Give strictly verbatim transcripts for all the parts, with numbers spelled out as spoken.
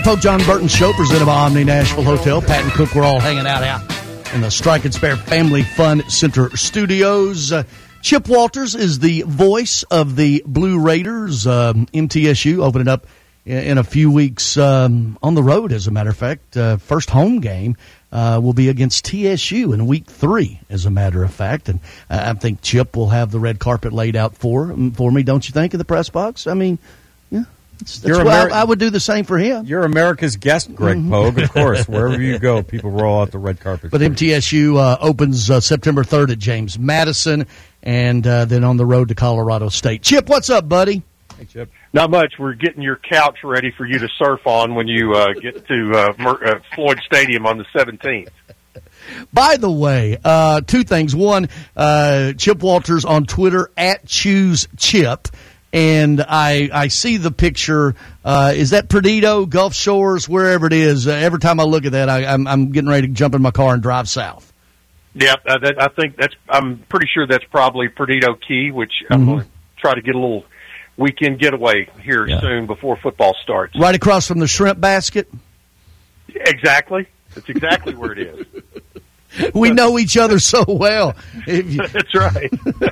Pope John Burton Show, presented by Omni Nashville Hotel. Pat and Cook, we're all hanging out out in the Strike and Spare Family Fun Center studios. Uh, Chip Walters is the voice of the Blue Raiders. Um, M T S U opening up in, in a few weeks um, on the road, as a matter of fact. Uh, first home game uh, will be against T S U in week three, as a matter of fact. And uh, I think Chip will have the red carpet laid out for, for me, don't you think, in the press box? I mean, yeah. That's, that's what Ameri- I, I would do the same for him. You're America's guest, Greg mm-hmm. Pogue, of course. Wherever you go, people roll out the red carpet. But M T S U uh, opens uh, September third at James Madison, and uh, then on the road to Colorado State. Chip, what's up, buddy? Hey, Chip. Not much. We're getting your couch ready for you to surf on when you uh, get to uh, Mer- uh, Floyd Stadium on the seventeenth. By the way, uh, two things. One, uh, Chip Walters on Twitter, at Choose Chip. And I I see the picture. Uh, is that Perdido, Gulf Shores, wherever it is? Uh, every time I look at that, I, I'm I'm getting ready to jump in my car and drive south. Yeah, uh, that, I think that's. I'm pretty sure that's probably Perdido Key, which mm-hmm. I'm going to try to get a little weekend getaway here yeah. soon before football starts. Right across from the shrimp basket. Exactly. That's exactly where it is. We know each other so well. You, That's right.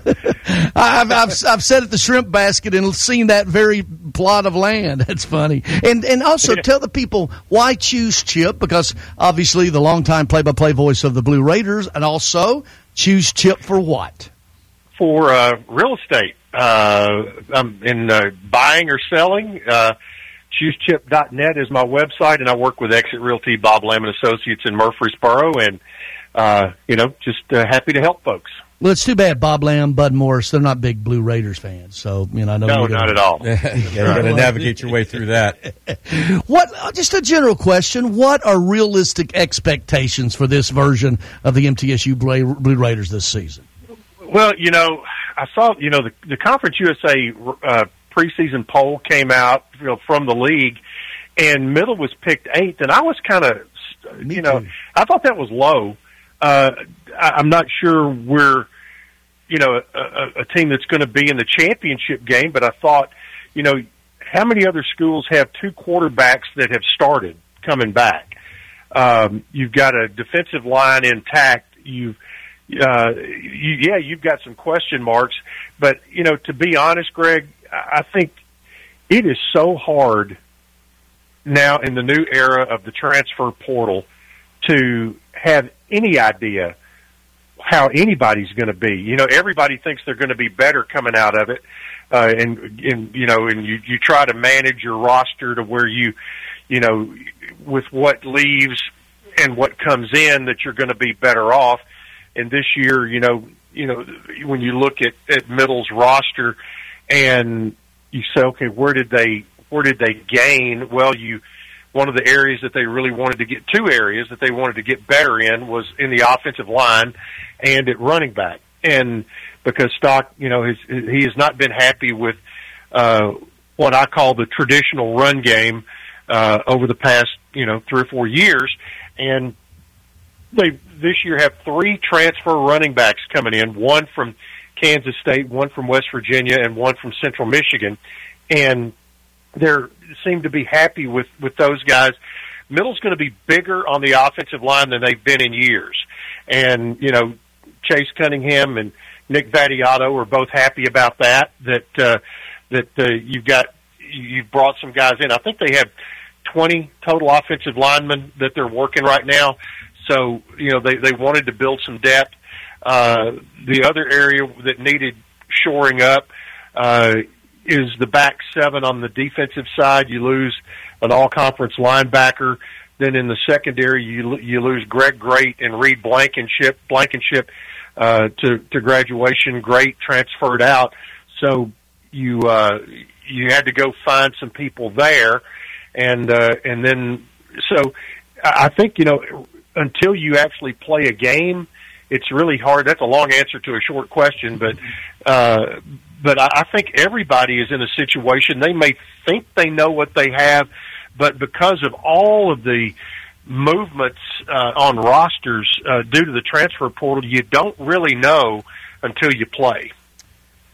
I've, I've I've sat at the shrimp basket and seen that very plot of land. That's funny. And and also tell the people why choose Chip, because obviously the longtime play-by-play voice of the Blue Raiders, and also choose Chip for what? For uh, real estate. Uh, I'm in uh, buying or selling. Uh, choose chip dot net is my website, and I work with Exit Realty, Bob Lamb and Associates in Murfreesboro, and Uh, you know, just uh, happy to help folks. Well, it's too bad Bob Lamb, Bud Morris, they're not big Blue Raiders fans. So, you know, I know no, you not at all. Yeah, you got to navigate your way through that. What? Just a general question. What are realistic expectations for this version of the M T S U Blue Raiders this season? Well, you know, I saw, you know, the, the Conference U S A uh, preseason poll came out, you know, from the league, and Middle was picked eighth, and I was kind of, you know, too. I thought that was low. Uh, I'm not sure we're, you know, a, a team that's going to be in the championship game, but I thought, you know, how many other schools have two quarterbacks that have started coming back? Um, you've got a defensive line intact. You've, uh, you, yeah, you've got some question marks, but, you know, to be honest, Greg, I think it is so hard now in the new era of the transfer portal to have any idea how anybody's going to be. You know, everybody thinks they're going to be better coming out of it. Uh, and, and, you know, and you, you try to manage your roster to where you, you know, with what leaves and what comes in, that you're going to be better off. And this year, you know, you know, when you look at, at Middle's roster and you say, okay, where did they, where did they gain? Well, you, one of the areas that they really wanted to get, two areas that they wanted to get better in, was in the offensive line and at running back. And because Stock, you know, his, he has not been happy with uh, what I call the traditional run game uh, over the past, you know, three or four years. And they this year have three transfer running backs coming in, one from Kansas State, one from West Virginia, and one from Central Michigan. And they seem to be happy with, with those guys. Middle's going to be bigger on the offensive line than they've been in years. And, you know, Chase Cunningham and Nick Vattiato are both happy about that, that, uh, that, uh, you've got, you've brought some guys in. I think they have twenty total offensive linemen that they're working right now. So, you know, they, they wanted to build some depth. Uh, the other area that needed shoring up, uh, is the back seven on the defensive side. You lose an all-conference linebacker. Then in the secondary, you you lose Greg Great and Reed Blankenship. Blankenship uh, to to graduation. Great transferred out, so you uh, you had to go find some people there, and uh, and then so I think, you know, until you actually play a game, it's really hard. That's a long answer to a short question, but. Uh, But I think everybody is in a situation, they may think they know what they have, but because of all of the movements uh, on rosters uh, due to the transfer portal, you don't really know until you play.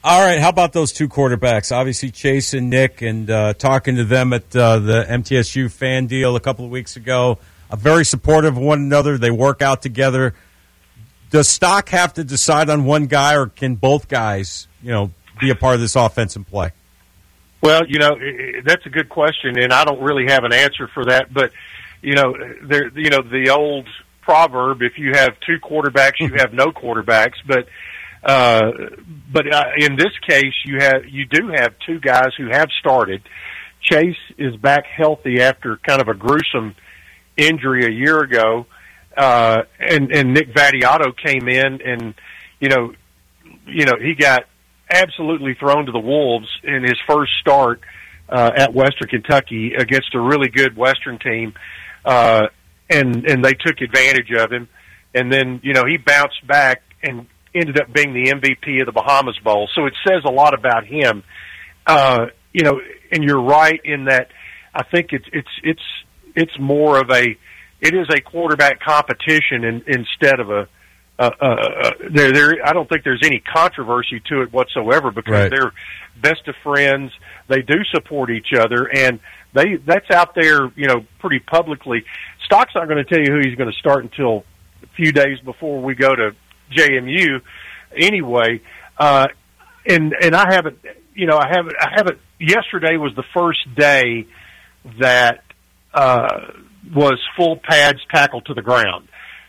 All right, how about those two quarterbacks? Obviously, Chase and Nick, and uh, talking to them at uh, the M T S U fan deal a couple of weeks ago, uh, very supportive of one another. They work out together. Does Stock have to decide on one guy, or can both guys, you know, be a part of this offense and play? Well, you know, that's a good question, and I don't really have an answer for that. But, you know, there, you know, the old proverb, if you have two quarterbacks, you have no quarterbacks. But uh, but uh, in this case, you have you do have two guys who have started. Chase is back healthy after kind of a gruesome injury a year ago, uh, and and Nick Vattiato came in, and you know, you know, he got absolutely thrown to the wolves in his first start uh, at Western Kentucky against a really good Western team, uh, and and they took advantage of him. And then, you know, he bounced back and ended up being the M V P of the Bahamas Bowl. So it says a lot about him. Uh, you know, and you're right in that I think it's it's it's it's more of a it is a quarterback competition in, instead of a Uh, uh, uh, there, there. I don't think there's any controversy to it whatsoever because right. they're best of friends. They do support each other, and they that's out there, you know, pretty publicly. Stock's not going to tell you who he's going to start until a few days before we go to J M U, anyway. Uh, and and I haven't, you know, I haven't, I haven't. Yesterday was the first day that uh, was full pads tackled to the ground.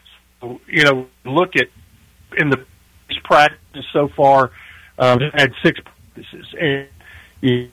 You know, look at in the practice so far, um, had six practices, and you,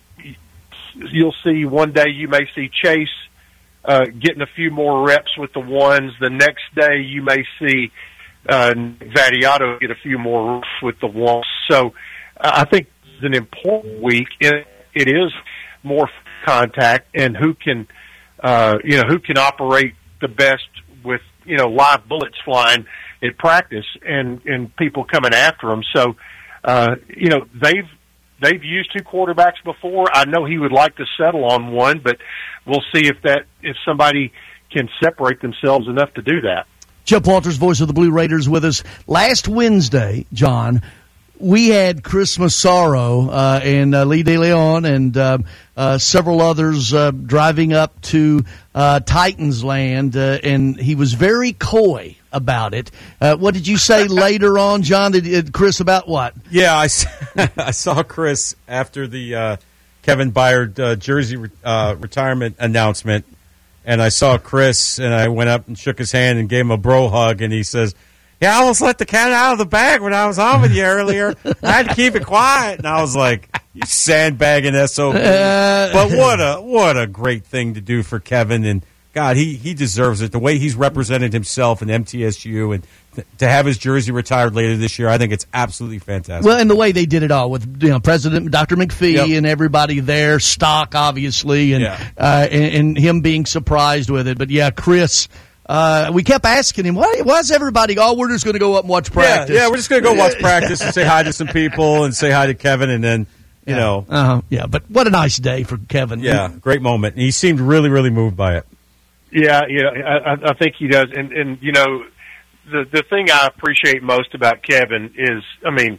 you'll see one day you may see Chase uh, getting a few more reps with the ones. The next day you may see uh, Vattiato get a few more reps with the ones. So uh, I think it's an important week. It, it is more contact, and who can, uh, you know, who can operate the best with, you know, live bullets flying at practice and, and people coming after them. So, uh, you know, they've, they've used two quarterbacks before. I know he would like to settle on one, but we'll see if that, if somebody can separate themselves enough to do that. Chip Walters, voice of the Blue Raiders, with us. Last Wednesday, John, we had Chris Massaro uh, and uh, Lee DeLeon and uh, uh, several others uh, driving up to uh, Titans land, uh, and he was very coy about it. Uh, what did you say later on, John? Did, did Chris about what? Yeah, I, I saw Chris after the uh, Kevin Byard uh, jersey re- uh, retirement announcement, and I saw Chris, and I went up and shook his hand and gave him a bro hug, and he says, "Yeah, I almost let the cat out of the bag when I was on with you earlier. I had to keep it quiet." And I was like, "You sandbagging S O B." Uh, but what a what a great thing to do for Kevin. And, God, he, he deserves it. The way he's represented himself in M T S U and th- to have his jersey retired later this year, I think it's absolutely fantastic. Well, and the way they did it all with, you know, President Doctor McPhee yep. and everybody there, Stock, obviously, and, yeah. uh, and, and him being surprised with it. But, yeah, Chris... Uh, we kept asking him, why, why is everybody, oh, we're just going to go up and watch practice. Yeah, yeah we're just going to go watch practice and say hi to some people and say hi to Kevin, and then, you yeah. know. Uh-huh. Yeah, but what a nice day for Kevin. Yeah, great moment. And he seemed really, really moved by it. Yeah, yeah, I, I think he does. And, and, you know, the, the thing I appreciate most about Kevin is, I mean,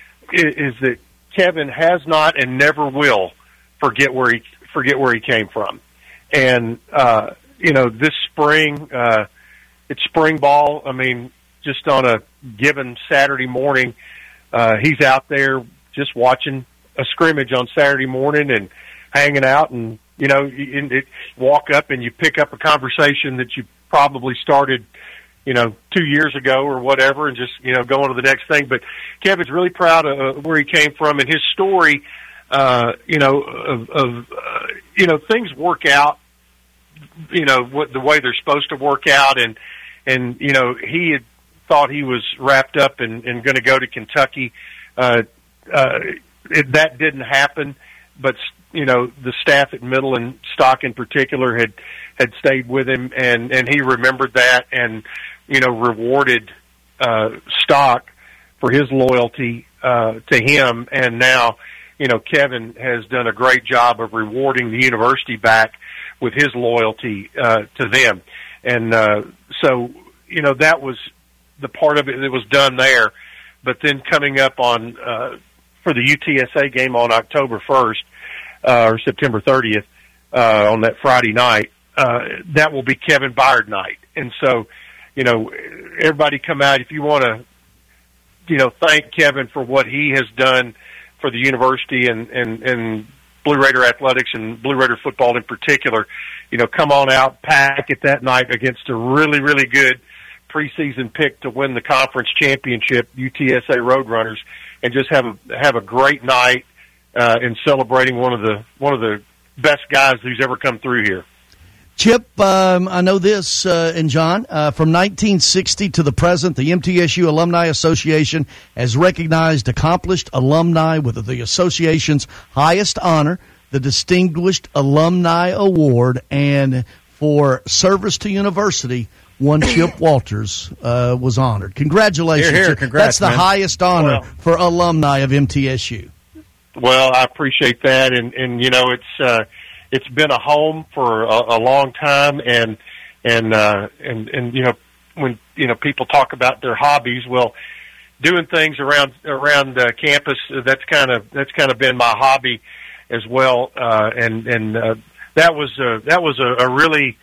is, is that Kevin has not and never will forget where he, forget where he came from. And, uh, you know, this spring, uh, it's spring ball. I mean, just on a given Saturday morning, uh, he's out there just watching a scrimmage on Saturday morning and hanging out. And, you know, you, you walk up and you pick up a conversation that you probably started, you know, two years ago or whatever, and just, you know, go on to the next thing. But Kevin's really proud of where he came from and his story, uh, you know, of, of uh, you know, things work out, you know, what the way they're supposed to work out. And, and, you know, he had thought he was wrapped up and, and going to go to Kentucky. Uh, uh, it, that didn't happen, but, you know, the staff at Middle and Stock in particular had, had stayed with him, and, and he remembered that and, you know, rewarded, uh, Stock for his loyalty, uh, to him. And now, you know, Kevin has done a great job of rewarding the university back with his loyalty uh, to them. And uh, so, you know, that was the part of it that was done there. But then coming up on uh, for the U T S A game on October first uh, or September thirtieth uh, on that Friday night. Uh, that will be Kevin Byard night. And so, you know, everybody come out if you want to, you know, thank Kevin for what he has done for the university and, and, and Blue Raider athletics and Blue Raider football in particular. You know, come on out, pack it that night against a really, really good preseason pick to win the conference championship, U T S A Roadrunners, and just have a have a great night uh, in celebrating one of the one of the best guys who's ever come through here. Chip, um, I know this, uh, and John, uh, from nineteen sixty to the present, the M T S U Alumni Association has recognized accomplished alumni with the association's highest honor, the Distinguished Alumni Award, and for service to university, one Chip Walters uh, was honored. Congratulations. Here, here. Congrats, That's the man. highest honor Well, for alumni of M T S U. Well, I appreciate that, and, and you know, it's uh, it's been a home for a, a long time, and and uh, and and you know, when you know people talk about their hobbies, well, doing things around around uh, campus, that's kind of that's kind of been my hobby as well, uh, and and uh, that was uh, that was a, a really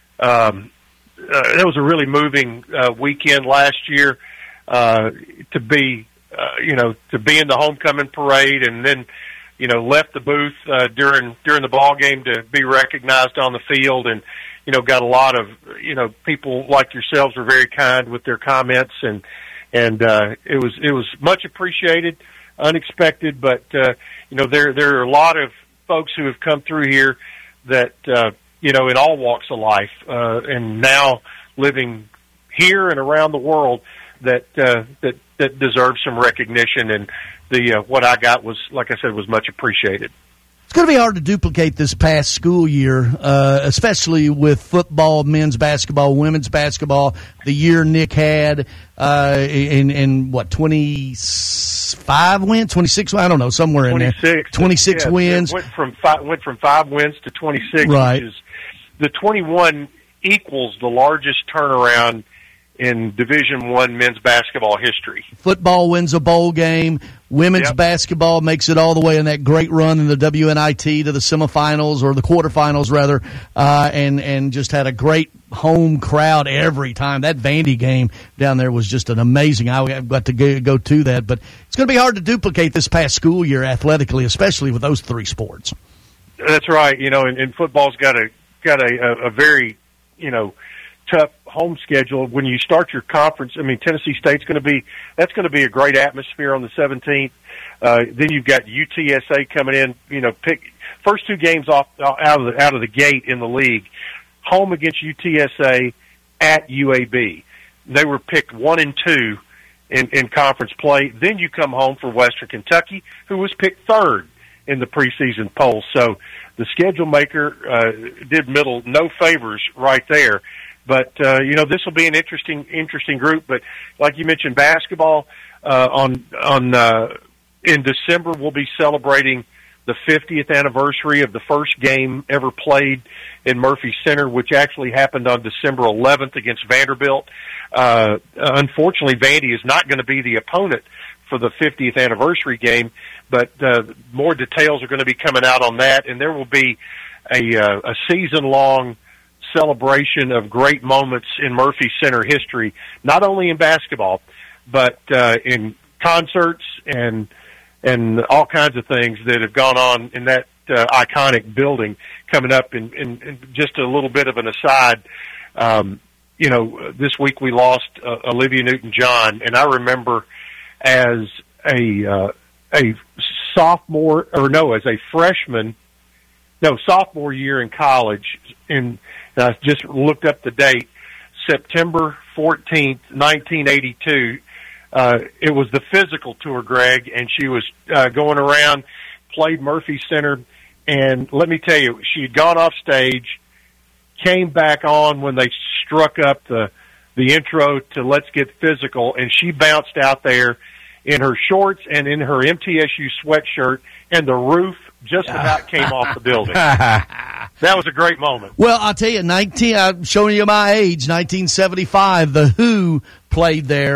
um, uh, that was a really moving uh, weekend last year uh, to be. Uh, you know, to be in the homecoming parade, and then, you know, left the booth uh, during during the ball game to be recognized on the field, and you know, got a lot of you know people like yourselves were very kind with their comments, and and uh, it was it was much appreciated, unexpected, but uh, you know, there there are a lot of folks who have come through here that uh, you know in all walks of life, uh, and now living here and around the world that uh, that. that deserves some recognition, and the uh, what I got was, like I said, was much appreciated. It's going to be hard to duplicate this past school year, uh, especially with football, men's basketball, women's basketball. The year Nick had uh, in, in what twenty-five wins, twenty-six. I don't know, somewhere in there. twenty-six. Twenty-six yeah, wins. Went from five, went from five wins to twenty-six. Right. Which is, the twenty-one equals the largest turnaround in Division One men's basketball history. Football wins a bowl game. Women's Yep. basketball makes it all the way in that great run in the W N I T to the semifinals, or the quarterfinals rather, uh, and and just had a great home crowd every time. That Vandy game down there was just an amazing. I got to go, go to that, but it's going to be hard to duplicate this past school year athletically, especially with those three sports. That's right. You know, and, and football's got a got a, a, a very you know tough home schedule. When you start your conference, I mean, Tennessee State's going to be, that's going to be a great atmosphere on the seventeenth. Uh, then you've got U T S A coming in, you know, pick first two games off, out of the, out of the gate in the league, home against U T S A at U A B. They were picked one and two in, in conference play. Then you come home for Western Kentucky, who was picked third in the preseason poll. So the schedule maker, uh, did Middle no favors right there. But, uh, you know, this will be an interesting, interesting group. But like you mentioned, basketball, uh, on, on, uh, in December, we'll be celebrating the fiftieth anniversary of the first game ever played in Murphy Center, which actually happened on December eleventh against Vanderbilt. Uh, unfortunately, Vandy is not going to be the opponent for the fiftieth anniversary game, but, uh, more details are going to be coming out on that. And there will be a, uh, a season long celebration of great moments in Murphy Center history, not only in basketball, but uh, in concerts and and all kinds of things that have gone on in that uh, iconic building coming up. In, in, in just a little bit of an aside, um, you know, this week we lost uh, Olivia Newton-John, and I remember as a uh, a sophomore, or no, as a freshman, no, sophomore year in college, in I just looked up the date, September fourteenth, nineteen eighty-two. Uh, it was the physical tour, Greg, and she was uh, going around, played Murphy Center, and let me tell you, she had gone off stage, came back on when they struck up the the intro to Let's Get Physical, and she bounced out there in her shorts and in her M T S U sweatshirt, and the roof just about came off the building. That was a great moment. Well, I'll tell you, nineteen. I'm showing you my age. nineteen seventy-five. The Who played there,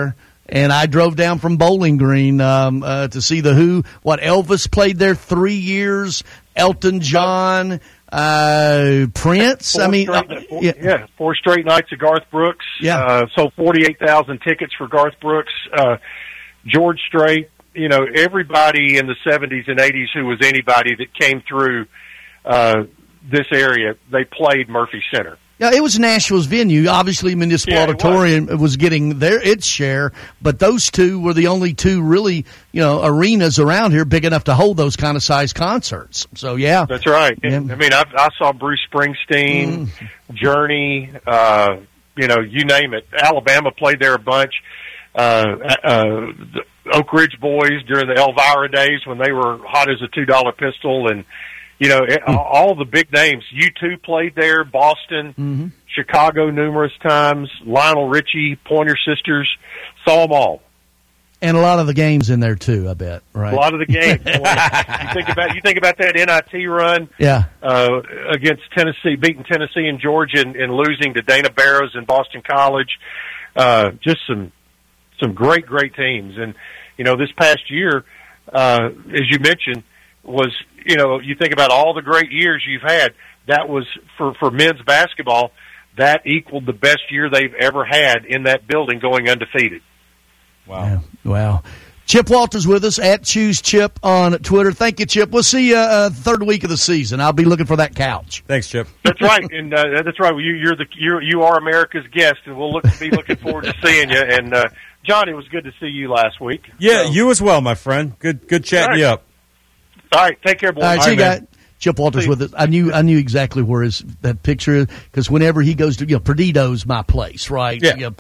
and I drove down from Bowling Green um, uh, to see the Who. What, Elvis played there three years, Elton John, uh, Prince. Four I mean, straight, uh, four, yeah. yeah, four straight nights of Garth Brooks. Yeah. Uh, sold forty-eight thousand tickets for Garth Brooks. Uh, George Strait, you know, everybody in the seventies and eighties who was anybody that came through uh, this area, they played Murphy Center. Yeah, it was Nashville's venue. Obviously, Municipal Yeah, it Auditorium was. was getting their its share, but those two were the only two really, you know, arenas around here big enough to hold those kind of size concerts. So, yeah. That's right. Yeah. I mean, I, I saw Bruce Springsteen, mm. Journey, uh, you know, you name it. Alabama played there a bunch. Uh, uh, the Oak Ridge Boys during the Elvira days when they were hot as a two dollar pistol, and you know, it, mm. all the big names. U two played there, Boston, mm-hmm. Chicago numerous times, Lionel Richie, Pointer Sisters, saw them all. And a lot of the games in there too, I bet, right? A lot of the games. you think about you think about that N I T run, yeah, uh, against Tennessee, beating Tennessee and Georgia, and, and losing to Dana Barrows and Boston College. Uh, just some some great, great teams, and you know, this past year, uh, as you mentioned, was, you know, you think about all the great years you've had, that was, for, for men's basketball, that equaled the best year they've ever had in that building, going undefeated. Wow. Yeah, wow. Chip Walters with us at Choose Chip on Twitter. Thank you, Chip. We'll see you uh, third week of the season. I'll be looking for that couch. Thanks, Chip. That's right, and uh, that's right. You, you're the you're, you are America's guest, and we'll look be looking forward to seeing you. And uh, John, it was good to see you last week. Yeah, so, you as well, my friend. Good, good chatting right. you up. All right, take care, boys. All right, see you guys. Chip Walters See. with us. I knew I knew exactly where his that picture is, because whenever he goes to, you know, Perdido's my place, right? Yeah. You know,